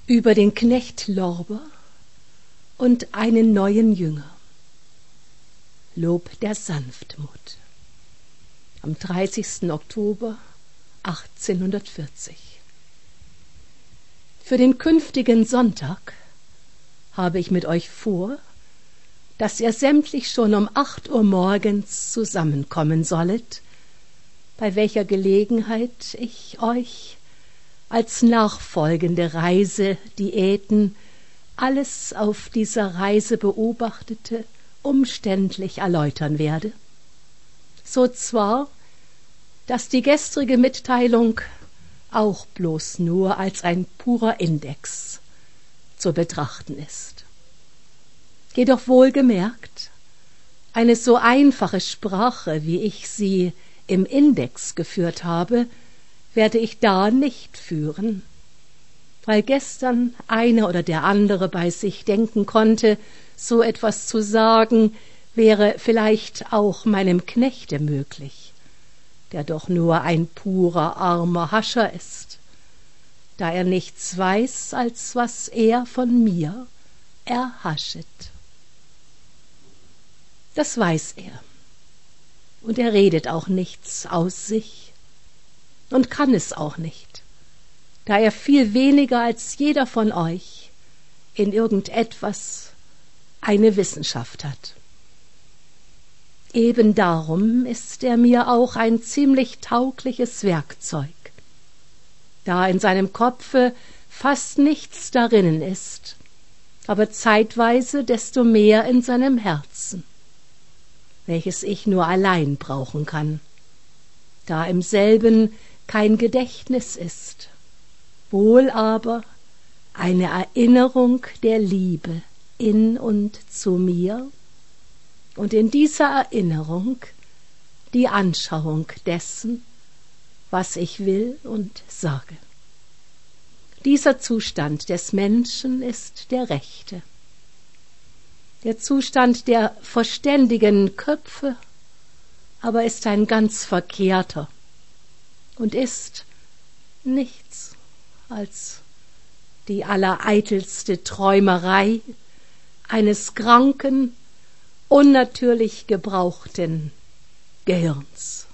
über den Knecht Lorber und einen neuen Jünger. Lob der Sanftmut. Am 30. Oktober 1840. Für den künftigen Sonntag habe ich mit euch vor, dass ihr sämtlich schon um 8 Uhr morgens zusammenkommen sollet, bei welcher Gelegenheit ich euch als nachfolgende Reisediäten alles auf dieser Reise Beobachtete umständlich erläutern werde. So zwar, dass die gestrige Mitteilung auch bloß nur als ein purer Index zu betrachten ist. Jedoch wohlgemerkt, eine so einfache Sprache, wie ich sie im Index geführt habe, werde ich da nicht führen, weil gestern einer oder der andere bei sich denken konnte, so etwas zu sagen, wäre vielleicht auch meinem Knechte möglich, der doch nur ein purer armer Hascher ist, da er nichts weiß, als was er von mir erhaschet. Das weiß er, und er redet auch nichts aus sich und kann es auch nicht, da er viel weniger als jeder von euch in irgendetwas eine Wissenschaft hat. Eben darum ist er mir auch ein ziemlich taugliches Werkzeug, da in seinem Kopfe fast nichts darinnen ist, aber zeitweise desto mehr in seinem Herzen, welches ich nur allein brauchen kann, da im selben kein Gedächtnis ist, wohl aber eine Erinnerung der Liebe in und zu mir und in dieser Erinnerung die Anschauung dessen, was ich will und sage. Dieser Zustand des Menschen ist der rechte. Der Zustand der verständigen Köpfe aber ist ein ganz verkehrter und ist nichts als die allereitelste Träumerei eines kranken, unnatürlich gebrauchten Gehirns.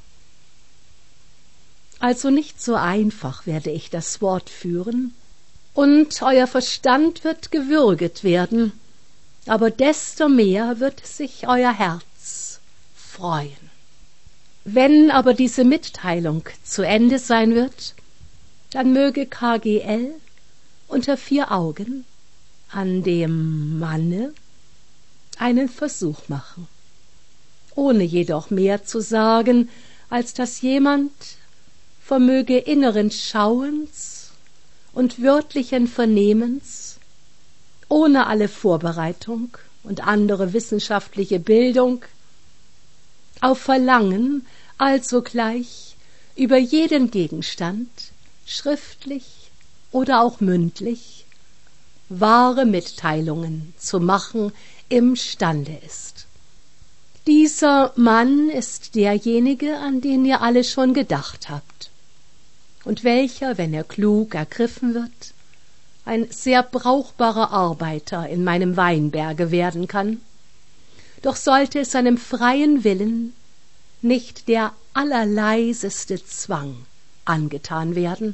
Also nicht so einfach werde ich das Wort führen, und euer Verstand wird gewürget werden, aber desto mehr wird sich euer Herz freuen. Wenn aber diese Mitteilung zu Ende sein wird, dann möge KGL unter 4 Augen an dem Manne einen Versuch machen, ohne jedoch mehr zu sagen, als dass jemand vermöge inneren Schauens und wörtlichen Vernehmens, ohne alle Vorbereitung und andere wissenschaftliche Bildung, auf Verlangen alsogleich über jeden Gegenstand, schriftlich oder auch mündlich, wahre Mitteilungen zu machen imstande ist. Dieser Mann ist derjenige, an den ihr alle schon gedacht habt, und welcher, wenn er klug ergriffen wird, ein sehr brauchbarer Arbeiter in meinem Weinberge werden kann. Doch sollte es seinem freien Willen nicht der allerleiseste Zwang angetan werden,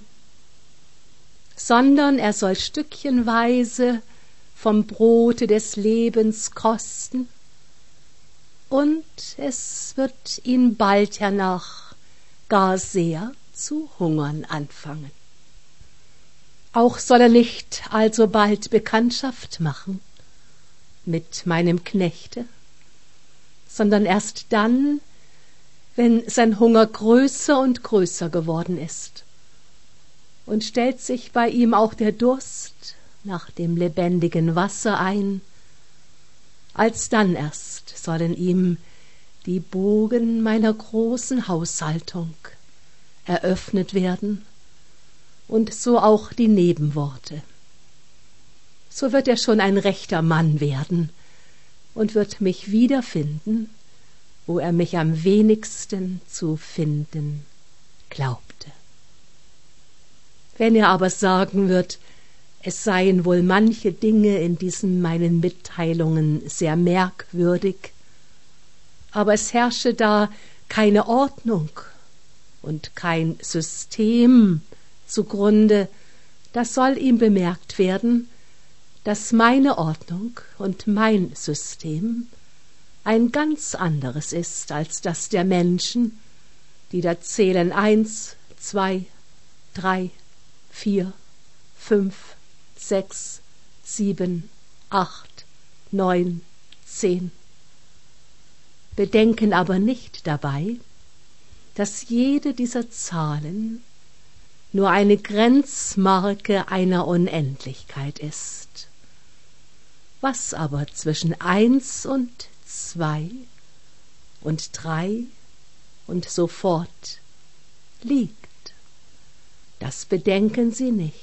sondern er soll stückchenweise vom Brote des Lebens kosten, und es wird ihn bald hernach gar sehr zu hungern anfangen. Auch soll er nicht alsobald Bekanntschaft machen mit meinem Knechte, sondern erst dann, wenn sein Hunger größer und größer geworden ist, und stellt sich bei ihm auch der Durst nach dem lebendigen Wasser ein, alsdann erst sollen ihm die Bogen meiner großen Haushaltung eröffnet werden, und so auch die Nebenworte. So wird er schon ein rechter Mann werden und wird mich wiederfinden, wo er mich am wenigsten zu finden glaubte. Wenn er aber sagen wird, Es seien wohl manche Dinge in diesen meinen Mitteilungen sehr merkwürdig, aber es herrsche da keine Ordnung und kein System zugrunde. Das soll ihm bemerkt werden, dass meine Ordnung und mein System ein ganz anderes ist als das der Menschen, die da zählen 1, 2, 3, 4, 5, 6, 7, 8, 9, 10. Bedenken aber nicht dabei, dass jede dieser Zahlen nur eine Grenzmarke einer Unendlichkeit ist. Was aber zwischen 1 und 2 und 3 und so fort liegt, das bedenken Sie nicht.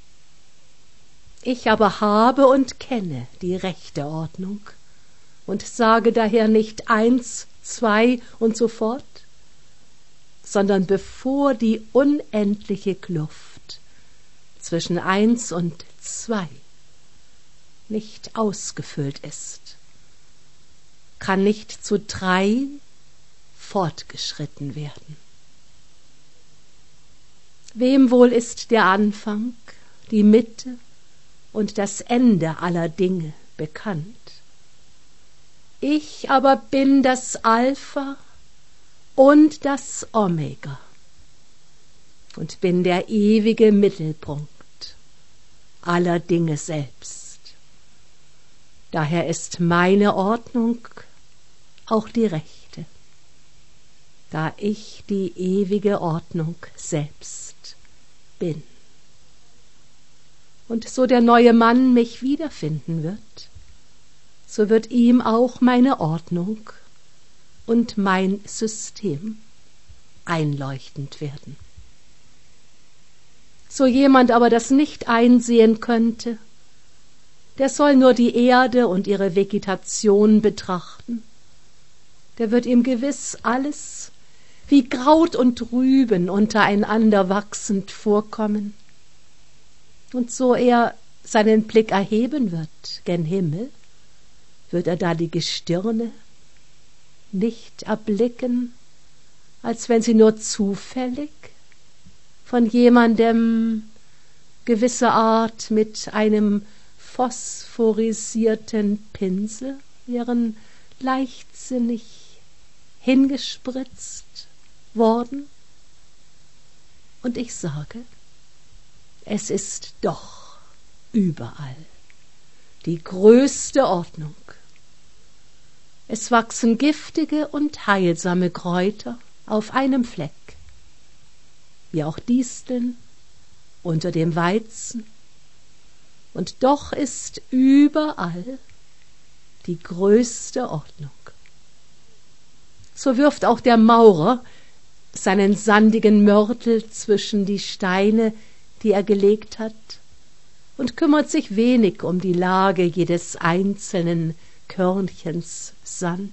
Ich aber habe und kenne die rechte Ordnung und sage daher nicht 1, 2 und so fort, sondern bevor die unendliche Kluft zwischen 1 und 2 nicht ausgefüllt ist, kann nicht zu 3 fortgeschritten werden. Wem wohl ist der Anfang, die Mitte und das Ende aller Dinge bekannt? Ich aber bin das Alpha und das Omega und bin der ewige Mittelpunkt aller Dinge selbst. Daher ist meine Ordnung auch die rechte, da ich die ewige Ordnung selbst bin. Und so der neue Mann mich wiederfinden wird, so wird ihm auch meine Ordnung und mein System einleuchtend werden. So jemand aber das nicht einsehen könnte, der soll nur die Erde und ihre Vegetation betrachten, der wird ihm gewiss alles wie Kraut und Rüben untereinander wachsend vorkommen. Und so er seinen Blick erheben wird gen Himmel, wird er da die Gestirne nicht erblicken, als wenn sie nur zufällig von jemandem gewisser Art mit einem phosphorisierten Pinsel wären leichtsinnig hingespritzt worden? Und ich sage, es ist doch überall die größte Ordnung. Es wachsen giftige und heilsame Kräuter auf einem Fleck, wie auch Disteln unter dem Weizen, und doch ist überall die größte Ordnung. So wirft auch der Maurer seinen sandigen Mörtel zwischen die Steine, die er gelegt hat, und kümmert sich wenig um die Lage jedes einzelnen Körnchens Sand.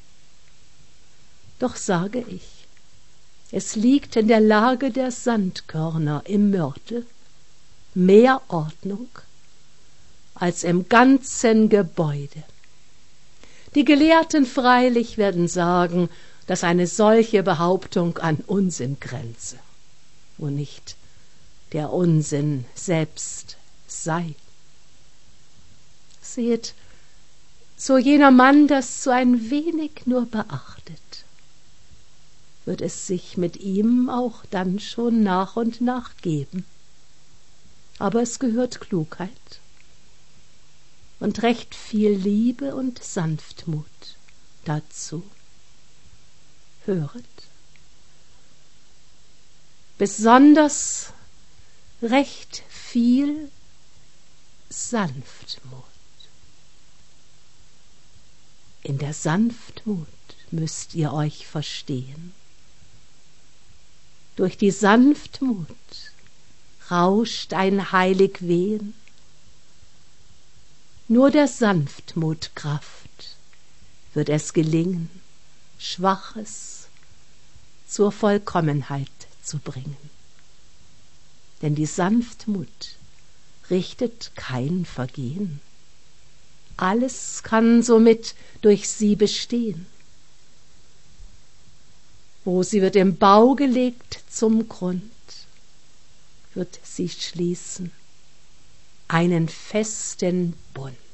Doch sage ich, es liegt in der Lage der Sandkörner im Mörtel mehr Ordnung als im ganzen Gebäude. Die Gelehrten freilich werden sagen, dass eine solche Behauptung an Unsinn grenze, wo nicht der Unsinn selbst sei. Seht, so jener Mann das so ein wenig nur beachtet, wird es sich mit ihm auch dann schon nach und nach geben. Aber es gehört Klugheit und recht viel Liebe und Sanftmut dazu. Höret, besonders recht viel Sanftmut. In der Sanftmut müsst ihr euch verstehen. Durch die Sanftmut rauscht ein heilig Wehen. Nur der Sanftmut Kraft wird es gelingen, Schwaches zur Vollkommenheit zu bringen. Denn die Sanftmut richtet kein Vergehen. Alles kann somit durch sie bestehen. Wo sie wird im Bau gelegt zum Grund, wird sie schließen einen festen Bund.